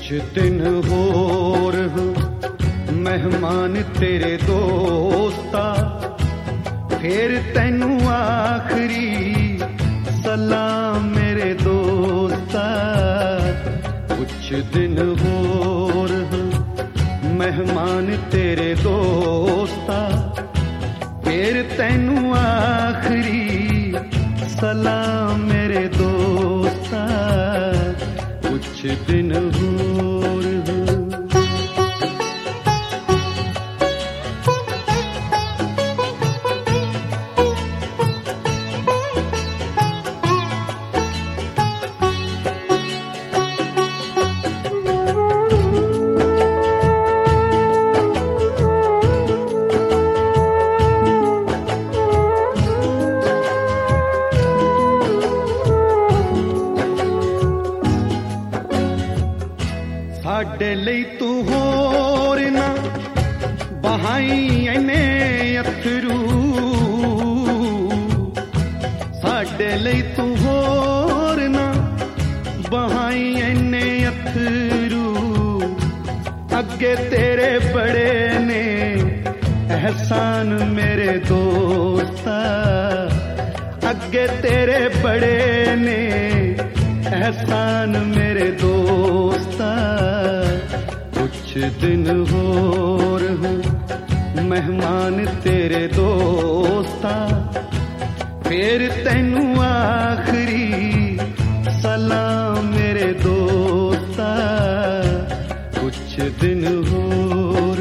दिन होर मेहमान तेरे दोस्ता, फिर तैनू आखरी सलाम मेरे दोस्ता। कुछ दिन होर मेहमान तेरे दोस्ता, फिर तैनू आखरी सलाम मेरे दोस्ता। कुछ दिन होर साडे लई तू होर ना बहाई इन्ने अथरू, साडे लई तू होर ना बहाई इन्ने अथरू। अगे तेरे बड़े ने एहसान मेरे दोस्ता, अगे तेरे बड़े ने एहसान मेरे दोस्ता। कुछ दिन होर मेहमान तेरे दोस्ता, फिर तैनू आखरी सलाम मेरे दोस्ता। कुछ दिन होर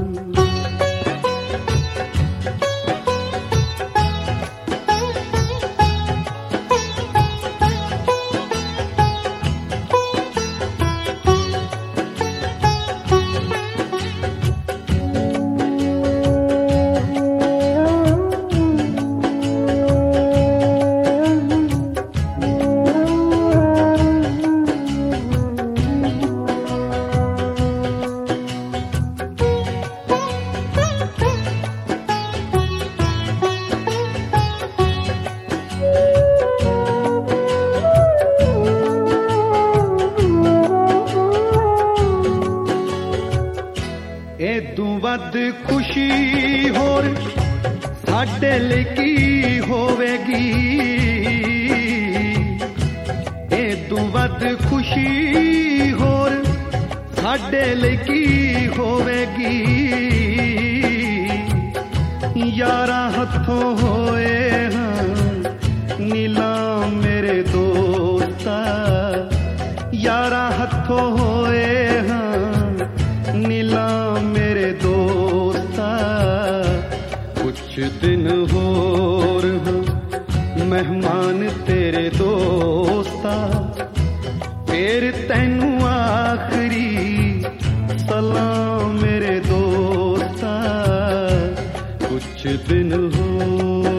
एदू वध खुशी होर साडे लई की होवेगी, एदू वध खुशी होर साडे लई की होवेगी। यारा हथों होए हाँ नीलाम मेरे दोस्ता, यारा हथों होए हाँ नीलाम मेरे दोस्ता। कुछ दिन होर मेहमान तेरे दोस्ता, फिर तैनू आखरी सलाम मेरे दोस्ता। कुछ दिन होर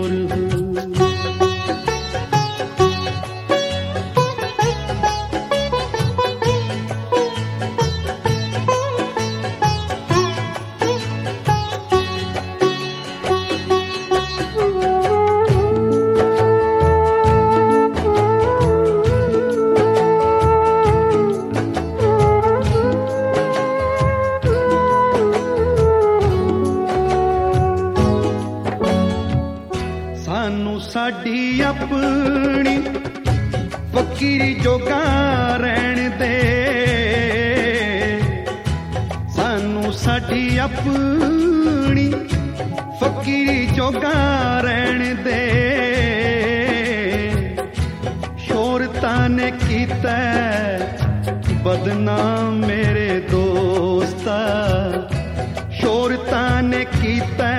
सानू साडी अपनी फकीरी जोगा रहन दे, सानू साडी अपनी फकीरी जोगा रहन दे। शोहरतां ने कीता बदनाम मेरे दोस्ता, शोहरतां ने कीता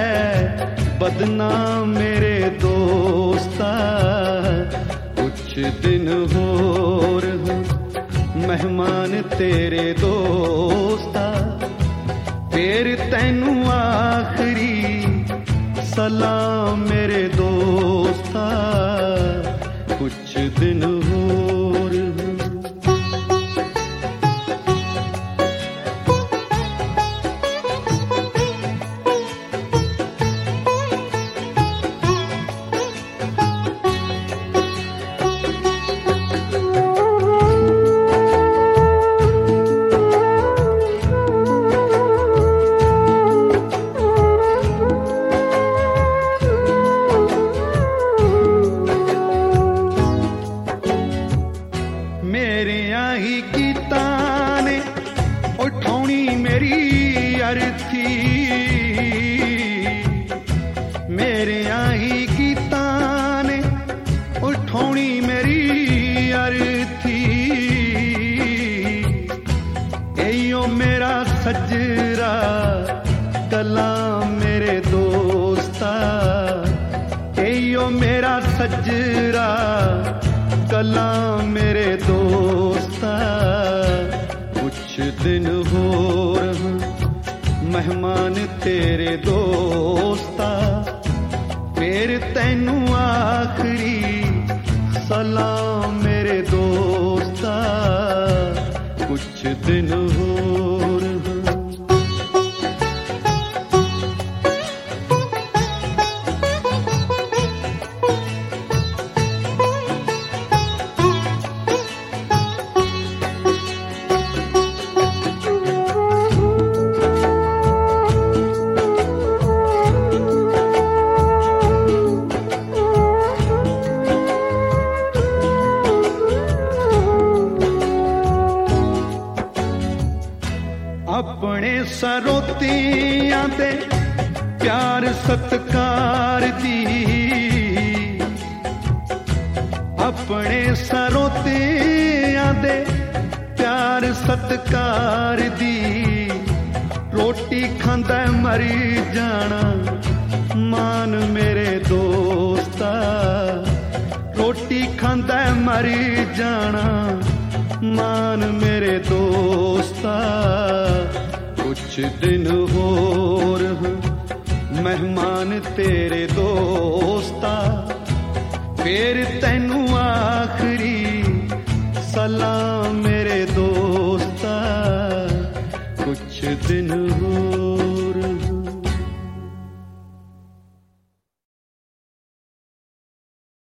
बदनाम मेरे दोस्ता। कुछ दिन होर मेहमान तेरे दोस्ता, फिर तैनू आखरी सलाम मेरे दोस्ता। कुछ दिन होर ਆਈ ਗੀਤਾਂ ਨੇ ਉਠਾਉਣੀ ਮੇਰੀ ਅਰਥੀ ਮੇਰੇ ਆਈ ਗੀਤਾਂ ਨੇ ਉਠਾਉਣੀ ਮੇਰੀ ਅਰਥੀ ਇਹੋ ਮੇਰਾ ਸੱਜਰਾ ਕਲਾਂ ਮੇਰੇ ਦੋਸਤਾ ਇਹੋ ਮੇਰਾ ਸੱਜਰਾ ਕਲਾਂ ਮੇਰੇ ਦੋਸਤਾ ਕੁਛ ਦਿਨ ਹੋਰ ਮਹਿਮਾਨ ਤੇਰੇ ਦੋਸਤਾ ਫੇਰ ਤੈਨੂੰ ਆਖਰੀ ਸਲਾਮ ਮੇਰੇ ਦੋਸਤਾ ਕੁਛ ਦਿਨ ਹੋਰ ਆਪਣੇ ਸਰੋਤਿਆਂ ਦੇ ਪਿਆਰ ਸਤਕਾਰ ਦੀ ਆਪਣੇ ਸਰੋਤਿਆਂ ਦੇ ਪਿਆਰ ਸਤਕਾਰ ਦੀ ਰੋਟੀ ਖਾਂਦਾ ਮਰ ਜਾਣਾ ਮਾਨ ਮੇਰੇ ਦੋਸਤਾ ਰੋਟੀ ਖਾਂਦਾ ਮਰ ਜਾਣਾ ਮਾਨ ਮੇਰੇ ਦੋਸਤਾ ਕੁਛ ਦਿਨ ਹੋਰ ਮਹਿਮਾਨ ਤੇਰੇ ਦੋਸਤਾ ਫੇਰ ਤੈਨੂੰ ਆਖਰੀ ਸਲਾਮ ਮੇਰੇ ਦੋਸਤਾ ਕੁਛ ਦਿਨ